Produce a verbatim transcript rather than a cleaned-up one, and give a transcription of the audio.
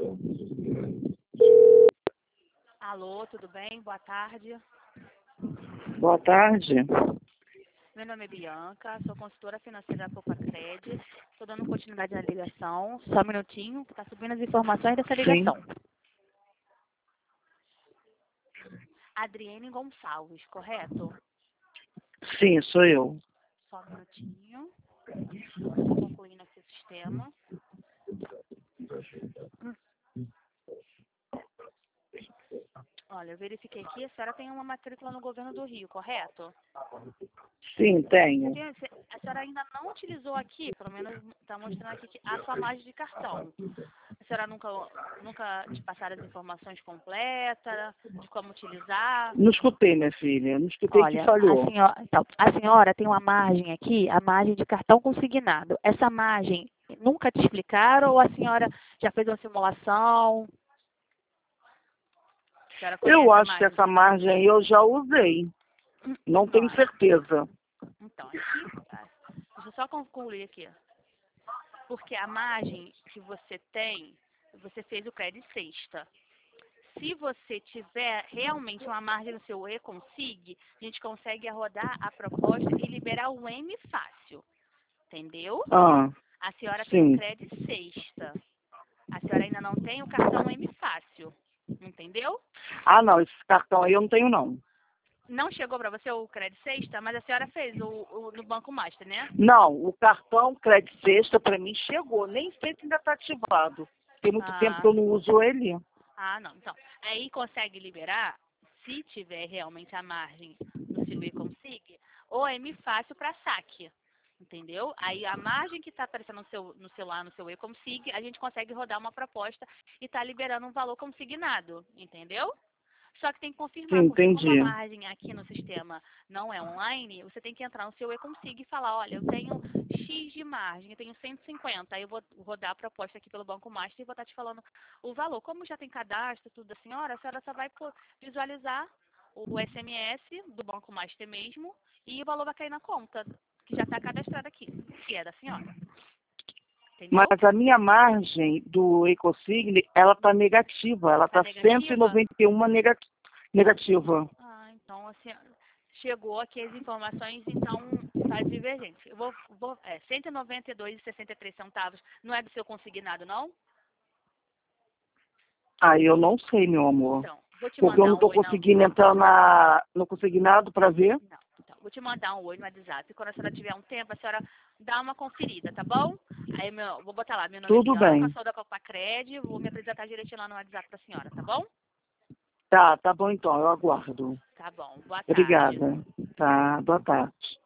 Alô, tudo bem? Boa tarde. Boa tarde. Meu nome é Bianca, sou consultora financeira da Copacred. Estou dando continuidade na ligação. Só um minutinho, que está subindo as informações dessa ligação. Sim, Adriene Gonçalves, correto? sim, sou eu. Só um minutinho. Estou concluindo aqui o sistema. Hum. Olha, eu verifiquei aqui, a senhora tem uma matrícula no governo do Rio, correto? Sim, Você tenho. tem- você- a senhora ainda não utilizou aqui, pelo menos está mostrando aqui que a sua margem de cartão. A senhora nunca, nunca te passaram as informações completas de como utilizar? Não escutei, minha filha. Não escutei que Olha, a falhou. senhora, então, a senhora tem uma margem aqui, a margem de cartão consignado. Essa margem nunca te explicaram ou a senhora já fez uma simulação? A senhora Eu conhece a acho que margem? essa margem aí eu já usei. Não tenho Olha, certeza. então, aqui, tá, deixa eu só concluir aqui. Porque a margem que você tem, você fez o crédito sexta. Se você tiver realmente uma margem no seu e-consig, a gente consegue rodar a proposta e liberar o M fácil. Entendeu? Ah, A senhora tem o sim. crédito sexta. A senhora ainda não tem o cartão M fácil. Entendeu? Ah, não, esse cartão aí eu não tenho, não. Não chegou para você o crédito sexta, mas a senhora fez o, o- no Banco Master, né? Não, o cartão Crédito Sexta para mim chegou. Nem sei se ainda está ativado. Tem muito tempo que Ah, eu não uso ele. ah, não. Então, aí consegue liberar, se tiver realmente a margem no seu e-consig, ou M fácil para saque. Entendeu? Aí a margem que está aparecendo no seu, no celular, no seu e-consig, a gente consegue rodar uma proposta e está liberando um valor consignado. Entendeu? Só que tem que Sim, confirmar, porque como a entendi. margem aqui no sistema não é online, você tem que entrar no seu e-consig e falar, olha, eu tenho X de margem, eu tenho cento e cinquenta, aí eu vou rodar a proposta aqui pelo Banco Master e vou estar te falando o valor. Como já tem cadastro, tudo da senhora, a senhora só vai pô- visualizar o S M S do Banco Master mesmo e o valor vai cair na conta, que já está cadastrado aqui, que é da senhora. Entendeu? Mas a minha margem do Ecosign, ela está negativa. Ela Está está cento e negativa? noventa e um nega- negativa. Ah, então, assim, chegou aqui as informações, então está divergente. Eu vou, vou é, cento e noventa e dois e sessenta e três centavos, não é do seu consignado, não? Aí eu não sei, meu amor. Então, vou te Porque eu mandar não um estou oi, não. conseguindo entrar na, no consignado para ver. Não, então, vou te mandar um oi no WhatsApp. E quando a senhora tiver um tempo, a senhora dá uma conferida, tá bom? Aí, meu, vou botar lá, meu nome é Tudo Bianca, bem. sou da Copacred, vou me apresentar direitinho lá no WhatsApp pra senhora, tá bom? Tá, tá bom então, eu aguardo. Tá bom, boa tarde. Obrigada. Tá, boa tarde.